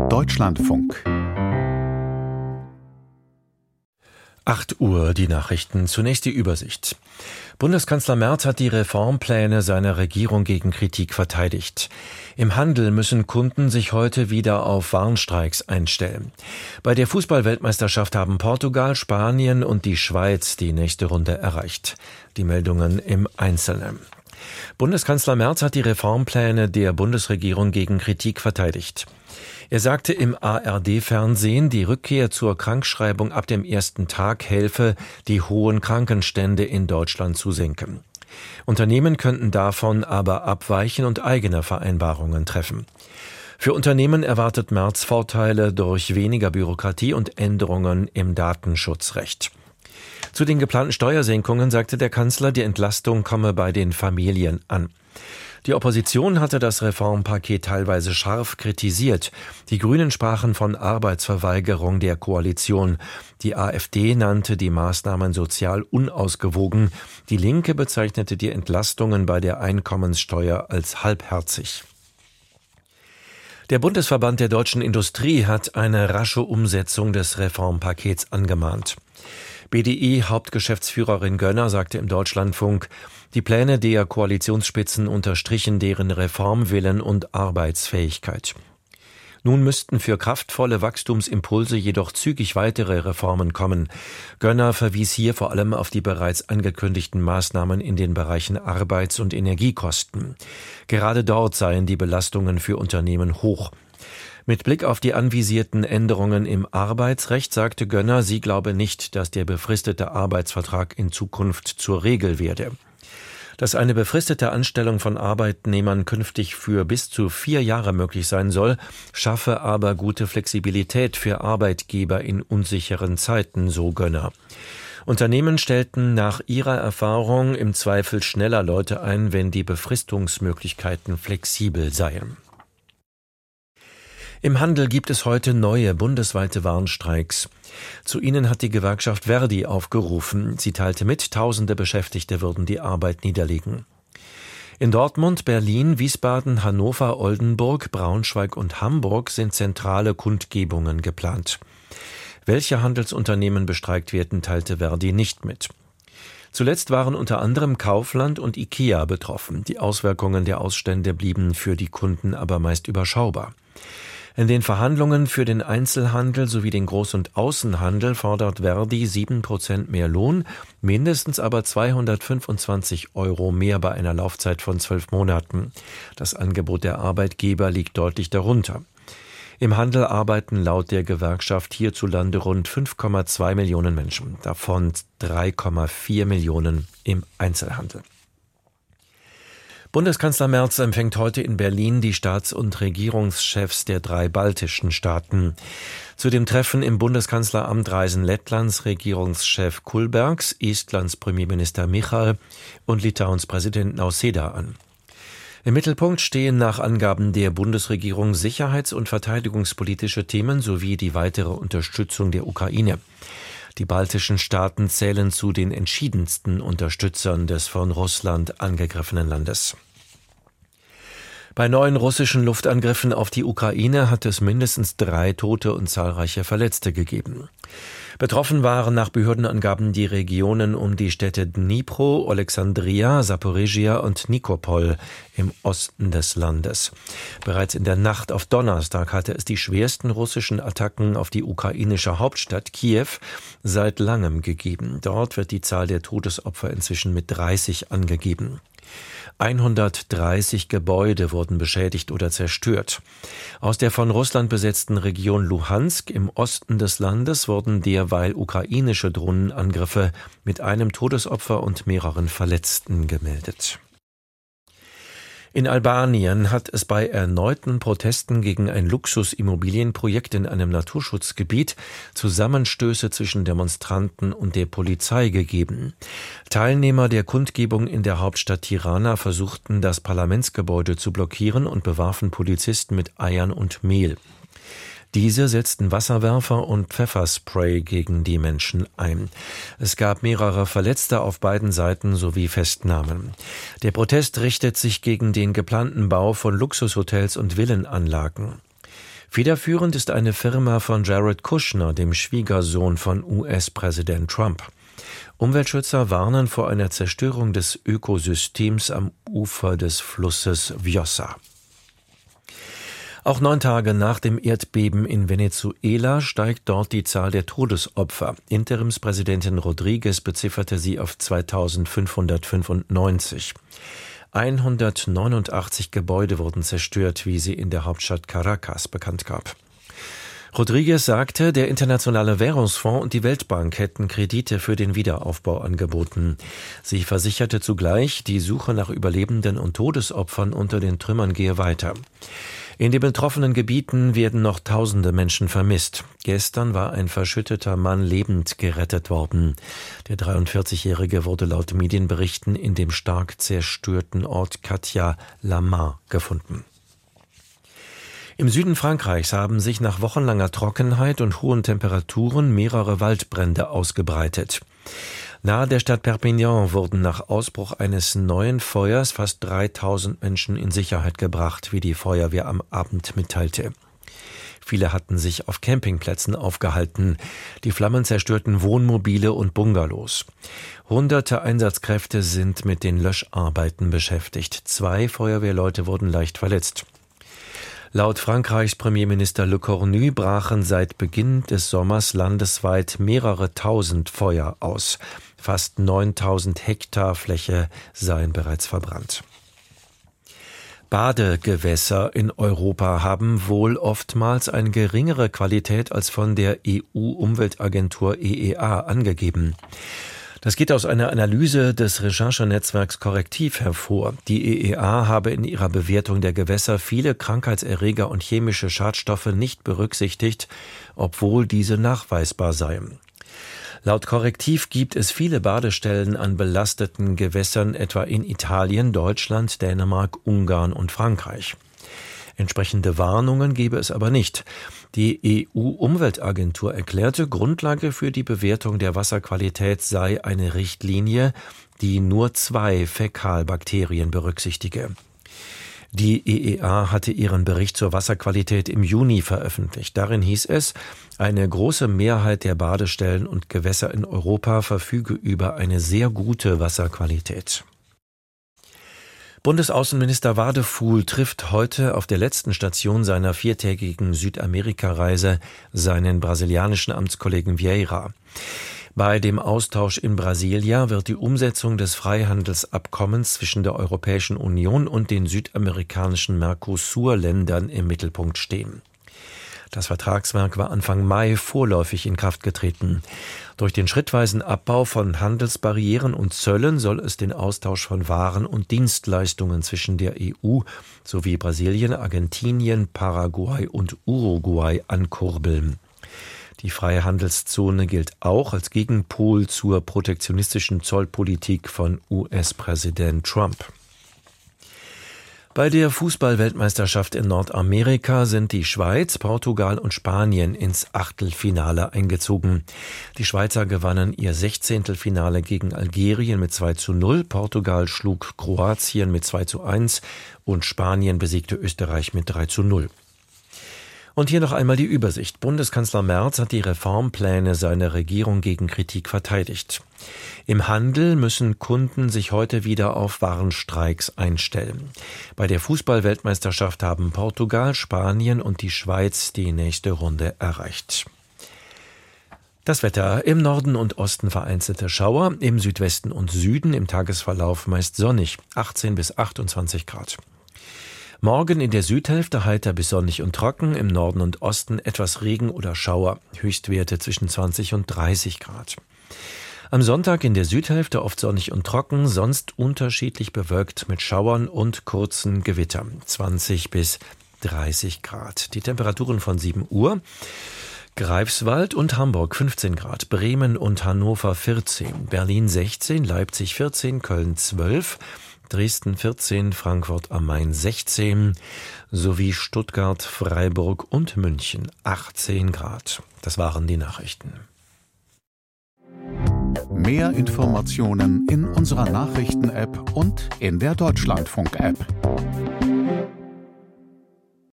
Deutschlandfunk. 8 Uhr, die Nachrichten. Zunächst die Übersicht. Bundeskanzler Merz hat die Reformpläne seiner Regierung gegen Kritik verteidigt. Im Handel müssen Kunden sich heute wieder auf Warnstreiks einstellen. Bei der Fußball-Weltmeisterschaft haben Portugal, Spanien und die Schweiz die nächste Runde erreicht. Die Meldungen im Einzelnen. Bundeskanzler Merz hat die Reformpläne der Bundesregierung gegen Kritik verteidigt. Er sagte im ARD-Fernsehen, die Rückkehr zur Krankschreibung ab dem ersten Tag helfe, die hohen Krankenstände in Deutschland zu senken. Unternehmen könnten davon aber abweichen und eigene Vereinbarungen treffen. Für Unternehmen erwartet Merz Vorteile durch weniger Bürokratie und Änderungen im Datenschutzrecht. Zu den geplanten Steuersenkungen sagte der Kanzler, die Entlastung komme bei den Familien an. Die Opposition hatte das Reformpaket teilweise scharf kritisiert. Die Grünen sprachen von Arbeitsverweigerung der Koalition. Die AfD nannte die Maßnahmen sozial unausgewogen. Die Linke bezeichnete die Entlastungen bei der Einkommenssteuer als halbherzig. Der Bundesverband der deutschen Industrie hat eine rasche Umsetzung des Reformpakets angemahnt. BDI-Hauptgeschäftsführerin Gönner sagte im Deutschlandfunk, die Pläne der Koalitionsspitzen unterstrichen deren Reformwillen und Arbeitsfähigkeit. Nun müssten für kraftvolle Wachstumsimpulse jedoch zügig weitere Reformen kommen. Gönner verwies hier vor allem auf die bereits angekündigten Maßnahmen in den Bereichen Arbeits- und Energiekosten. Gerade dort seien die Belastungen für Unternehmen hoch. Mit Blick auf die anvisierten Änderungen im Arbeitsrecht sagte Gönner, sie glaube nicht, dass der befristete Arbeitsvertrag in Zukunft zur Regel werde. Dass eine befristete Anstellung von Arbeitnehmern künftig für bis zu 4 Jahre möglich sein soll, schaffe aber gute Flexibilität für Arbeitgeber in unsicheren Zeiten, so Gönner. Unternehmen stellten nach ihrer Erfahrung im Zweifel schneller Leute ein, wenn die Befristungsmöglichkeiten flexibel seien. Im Handel gibt es heute neue bundesweite Warnstreiks. Zu ihnen hat die Gewerkschaft Verdi aufgerufen. Sie teilte mit, tausende Beschäftigte würden die Arbeit niederlegen. In Dortmund, Berlin, Wiesbaden, Hannover, Oldenburg, Braunschweig und Hamburg sind zentrale Kundgebungen geplant. Welche Handelsunternehmen bestreikt werden, teilte Verdi nicht mit. Zuletzt waren unter anderem Kaufland und IKEA betroffen. Die Auswirkungen der Ausstände blieben für die Kunden aber meist überschaubar. In den Verhandlungen für den Einzelhandel sowie den Groß- und Außenhandel fordert Verdi 7% mehr Lohn, mindestens aber 225 € mehr bei einer Laufzeit von 12 Monaten. Das Angebot der Arbeitgeber liegt deutlich darunter. Im Handel arbeiten laut der Gewerkschaft hierzulande rund 5,2 Millionen Menschen, davon 3,4 Millionen im Einzelhandel. Bundeskanzler Merz empfängt heute in Berlin die Staats- und Regierungschefs der 3 baltischen Staaten. Zu dem Treffen im Bundeskanzleramt reisen Lettlands Regierungschef Kulbergs, Estlands Premierminister Michal und Litauens Präsident Nausėda an. Im Mittelpunkt stehen nach Angaben der Bundesregierung sicherheits- und verteidigungspolitische Themen sowie die weitere Unterstützung der Ukraine. Die baltischen Staaten zählen zu den entschiedensten Unterstützern des von Russland angegriffenen Landes. Bei neuen russischen Luftangriffen auf die Ukraine hat es mindestens 3 Tote und zahlreiche Verletzte gegeben. Betroffen waren nach Behördenangaben die Regionen um die Städte Dnipro, Alexandria, Saporizhia und Nikopol im Osten des Landes. Bereits in der Nacht auf Donnerstag hatte es die schwersten russischen Attacken auf die ukrainische Hauptstadt Kiew seit langem gegeben. Dort wird die Zahl der Todesopfer inzwischen mit 30 angegeben. 130 Gebäude wurden beschädigt oder zerstört. Aus der von Russland besetzten Region Luhansk im Osten des Landes wurden derweil ukrainische Drohnenangriffe mit einem Todesopfer und mehreren Verletzten gemeldet. In Albanien hat es bei erneuten Protesten gegen ein Luxusimmobilienprojekt in einem Naturschutzgebiet Zusammenstöße zwischen Demonstranten und der Polizei gegeben. Teilnehmer der Kundgebung in der Hauptstadt Tirana versuchten, das Parlamentsgebäude zu blockieren und bewarfen Polizisten mit Eiern und Mehl. Diese setzten Wasserwerfer und Pfefferspray gegen die Menschen ein. Es gab mehrere Verletzte auf beiden Seiten sowie Festnahmen. Der Protest richtet sich gegen den geplanten Bau von Luxushotels und Villenanlagen. Federführend ist eine Firma von Jared Kushner, dem Schwiegersohn von US-Präsident Trump. Umweltschützer warnen vor einer Zerstörung des Ökosystems am Ufer des Flusses Vjosa. Auch 9 Tage nach dem Erdbeben in Venezuela steigt dort die Zahl der Todesopfer. Interimspräsidentin Rodriguez bezifferte sie auf 2595. 189 Gebäude wurden zerstört, wie sie in der Hauptstadt Caracas bekannt gab. Rodriguez sagte, der Internationale Währungsfonds und die Weltbank hätten Kredite für den Wiederaufbau angeboten. Sie versicherte zugleich, die Suche nach Überlebenden und Todesopfern unter den Trümmern gehe weiter. In den betroffenen Gebieten werden noch tausende Menschen vermisst. Gestern war ein verschütteter Mann lebend gerettet worden. Der 43-Jährige wurde laut Medienberichten in dem stark zerstörten Ort Catia-la-Mar gefunden. Im Süden Frankreichs haben sich nach wochenlanger Trockenheit und hohen Temperaturen mehrere Waldbrände ausgebreitet. Nahe der Stadt Perpignan wurden nach Ausbruch eines neuen Feuers fast 3000 Menschen in Sicherheit gebracht, wie die Feuerwehr am Abend mitteilte. Viele hatten sich auf Campingplätzen aufgehalten. Die Flammen zerstörten Wohnmobile und Bungalows. Hunderte Einsatzkräfte sind mit den Löscharbeiten beschäftigt. 2 Feuerwehrleute wurden leicht verletzt. Laut Frankreichs Premierminister Le Cornu brachen seit Beginn des Sommers landesweit mehrere tausend Feuer aus. Fast 9000 Hektar Fläche seien bereits verbrannt. Badegewässer in Europa haben wohl oftmals eine geringere Qualität als von der EU-Umweltagentur EEA angegeben. Das geht aus einer Analyse des Recherchenetzwerks Correctiv hervor. Die EEA habe in ihrer Bewertung der Gewässer viele Krankheitserreger und chemische Schadstoffe nicht berücksichtigt, obwohl diese nachweisbar seien. Laut Correctiv gibt es viele Badestellen an belasteten Gewässern, etwa in Italien, Deutschland, Dänemark, Ungarn und Frankreich. Entsprechende Warnungen gebe es aber nicht. Die EU-Umweltagentur erklärte, Grundlage für die Bewertung der Wasserqualität sei eine Richtlinie, die nur 2 Fäkalbakterien berücksichtige. Die EEA hatte ihren Bericht zur Wasserqualität im Juni veröffentlicht. Darin hieß es, eine große Mehrheit der Badestellen und Gewässer in Europa verfüge über eine sehr gute Wasserqualität. Bundesaußenminister Wadefuhl trifft heute auf der letzten Station seiner 4-tägigen Südamerika-Reise seinen brasilianischen Amtskollegen Vieira. Bei dem Austausch in Brasilia wird die Umsetzung des Freihandelsabkommens zwischen der Europäischen Union und den südamerikanischen Mercosur-Ländern im Mittelpunkt stehen. Das Vertragswerk war Anfang Mai vorläufig in Kraft getreten. Durch den schrittweisen Abbau von Handelsbarrieren und Zöllen soll es den Austausch von Waren und Dienstleistungen zwischen der EU sowie Brasilien, Argentinien, Paraguay und Uruguay ankurbeln. Die freie Handelszone gilt auch als Gegenpol zur protektionistischen Zollpolitik von US-Präsident Trump. Bei der Fußball-Weltmeisterschaft in Nordamerika sind die Schweiz, Portugal und Spanien ins Achtelfinale eingezogen. Die Schweizer gewannen ihr 16. Finale gegen Algerien mit 2:0, Portugal schlug Kroatien mit 2:1 und Spanien besiegte Österreich mit 3:0. Und hier noch einmal die Übersicht. Bundeskanzler Merz hat die Reformpläne seiner Regierung gegen Kritik verteidigt. Im Handel müssen Kunden sich heute wieder auf Warnstreiks einstellen. Bei der Fußball-Weltmeisterschaft haben Portugal, Spanien und die Schweiz die nächste Runde erreicht. Das Wetter: im Norden und Osten vereinzelte Schauer, im Südwesten und Süden im Tagesverlauf meist sonnig, 18 bis 28 Grad. Morgen in der Südhälfte heiter bis sonnig und trocken, im Norden und Osten etwas Regen oder Schauer, Höchstwerte zwischen 20 und 30 Grad. Am Sonntag in der Südhälfte oft sonnig und trocken, sonst unterschiedlich bewölkt mit Schauern und kurzen Gewittern, 20 bis 30 Grad. Die Temperaturen von 7 Uhr. Greifswald und Hamburg 15 Grad, Bremen und Hannover 14, Berlin 16, Leipzig 14, Köln 12, Dresden 14, Frankfurt am Main 16 sowie Stuttgart, Freiburg und München 18 Grad. Das waren die Nachrichten. Mehr Informationen in unserer Nachrichten-App und in der Deutschlandfunk-App.